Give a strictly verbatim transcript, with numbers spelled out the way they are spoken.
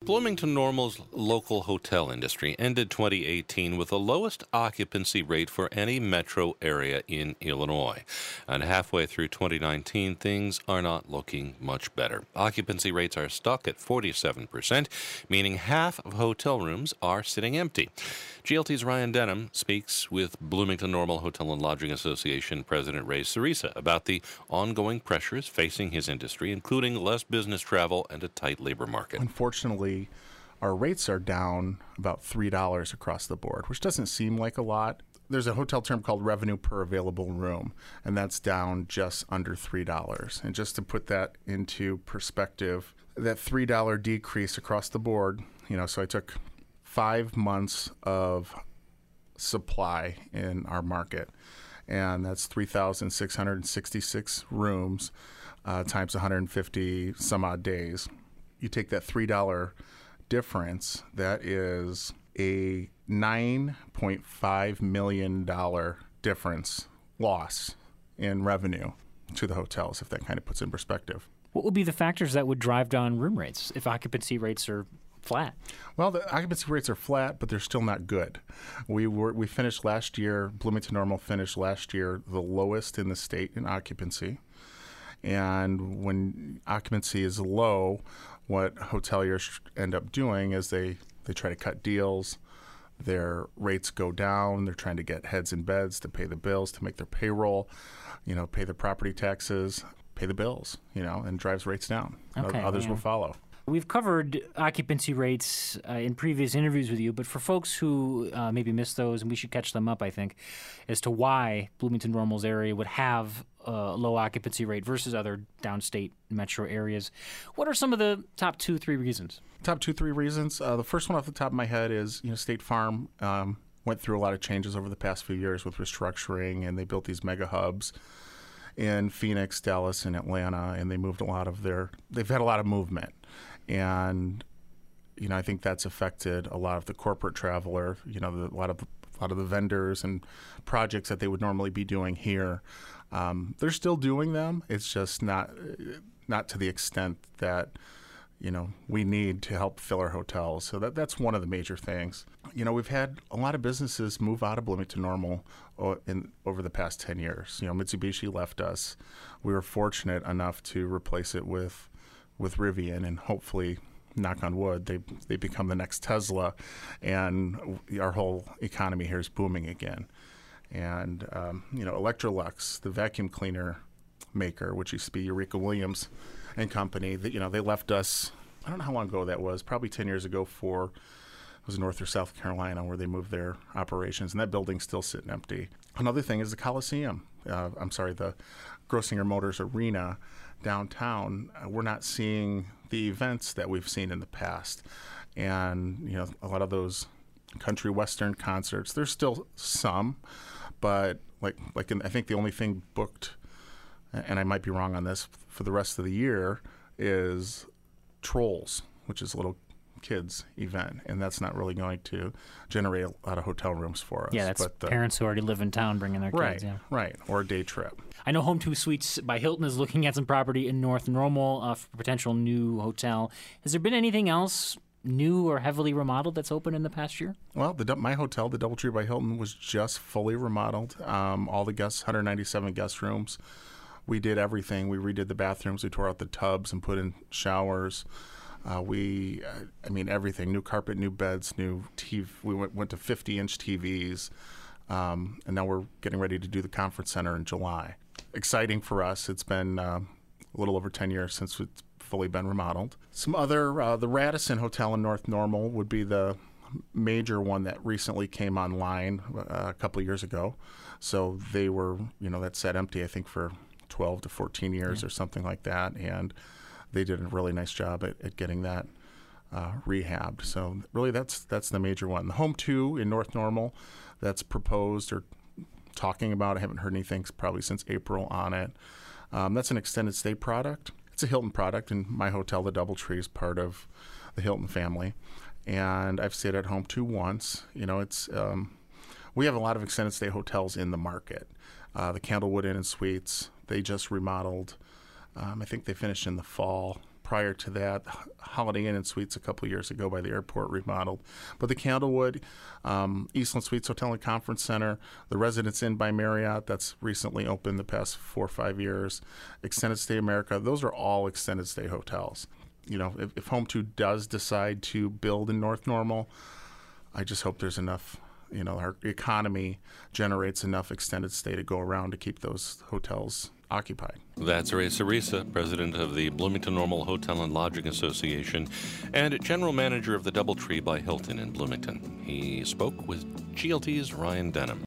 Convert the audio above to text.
Bloomington Normal's local hotel industry ended twenty eighteen with the lowest occupancy rate for any metro area in Illinois. And halfway through twenty nineteen, things are not looking much better. Occupancy rates are stuck at forty-seven percent, meaning half of hotel rooms are sitting empty. G L T's Ryan Denham speaks with Bloomington Normal Hotel and Lodging Association President Ray Cerisa about the ongoing pressures facing his industry, including less business travel and a tight labor market. Unfortunately, our rates are down about three dollars across the board, which doesn't seem like a lot. There's a hotel term called revenue per available room, and that's down just under three dollars. And just to put that into perspective, that three dollars decrease across the board, you know, so I took five months of supply in our market, and that's three thousand six hundred sixty-six rooms uh, times one hundred fifty some odd days. You take that three dollars difference, that is a nine point five million dollars difference loss in revenue to the hotels, if that kind of puts it in perspective. What would be the factors that would drive down room rates if occupancy rates are flat? Well, the occupancy rates are flat, but they're still not good. We were we finished last year, Bloomington Normal finished last year the lowest in the state in occupancy. And when occupancy is low, what hoteliers end up doing is they, they try to cut deals. Their rates go down. They're trying to get heads in beds to pay the bills, to make their payroll, you know, pay their property taxes, pay the bills, you know, and drives rates down. Okay, Others yeah. will follow. We've covered occupancy rates uh, in previous interviews with you, but for folks who uh, maybe missed those, and we should catch them up, I think, as to why Bloomington Normal's area would have a low occupancy rate versus other downstate metro areas. What are some of the top two, three reasons? Top two, three reasons. Uh, the first one off the top of my head is, you know, State Farm um, went through a lot of changes over the past few years with restructuring, and they built these mega hubs in Phoenix, Dallas, and Atlanta, and they moved a lot of their, they've had a lot of movement. And, you know, I think that's affected a lot of the corporate traveler, you know, the, a lot of a lot of the vendors and projects that they would normally be doing here. Um, they're still doing them. It's just not not to the extent that, you know, we need to help fill our hotels. So that that's one of the major things. You know, we've had a lot of businesses move out of Bloomington Normal in over the past ten years. You know, Mitsubishi left us. We were fortunate enough to replace it with with Rivian, and hopefully, knock on wood, they they become the next Tesla, and our whole economy here is booming again. And, um, you know, Electrolux, the vacuum cleaner maker, which used to be Eureka Williams and Company, that, you know, they left us, I don't know how long ago that was, probably ten years ago for, it was North or South Carolina, where they moved their operations, and that building's still sitting empty. Another thing is the Coliseum. Uh, I'm sorry, the Grossinger Motors Arena downtown. Uh, we're not seeing the events that we've seen in the past. And, you know, a lot of those country western concerts, there's still some, but like like in, I think the only thing booked, and I might be wrong on this, for the rest of the year is Trolls, which is a little kids event, and that's not really going to generate a lot of hotel rooms for us. Yeah, that's but, uh, parents who already live in town bringing their right, kids. Yeah. Right, or a day trip. I know Home two Suites by Hilton is looking at some property in North Normal uh, for potential new hotel. Has there been anything else new or heavily remodeled that's open in the past year? Well, the my hotel, the DoubleTree by Hilton, was just fully remodeled. Um, all the guests, one hundred ninety-seven guest rooms. We did everything. We redid the bathrooms. We tore out the tubs and put in showers. Uh, we, uh, I mean, everything. New carpet, new beds, new T V. We went, went to fifty-inch T Vs. Um, and now we're getting ready to do the conference center in July. Exciting for us. It's been uh, a little over ten years since it's fully been remodeled. Some other, uh, the Radisson Hotel in North Normal would be the major one that recently came online uh, a couple of years ago. So they were, you know, that sat empty, I think, for twelve to fourteen years yeah. or something like that. And they did a really nice job at, at getting that uh, rehabbed. So really that's that's the major one. The Home two in North Normal, that's proposed or talking about. I haven't heard anything probably since April on it. Um, that's an extended stay product. It's a Hilton product, and my hotel, the DoubleTree, is part of the Hilton family. And I've stayed at Home two once. You know, it's um, we have a lot of extended stay hotels in the market. Uh, the Candlewood Inn and Suites, they just remodeled. Um, I think they finished in the fall prior to that. Holiday Inn and Suites a couple years ago by the airport remodeled. But the Candlewood, um, Eastland Suites Hotel and Conference Center, the Residence Inn by Marriott that's recently opened the past four or five years, Extended Stay America, those are all extended stay hotels. You know, if, if Home two does decide to build in North Normal, I just hope there's enough, you know, our economy generates enough extended stay to go around to keep those hotels occupied. That's Ray Cerisa, president of the Bloomington Normal Hotel and Lodging Association and general manager of the DoubleTree by Hilton in Bloomington. He spoke with G L T's Ryan Denham.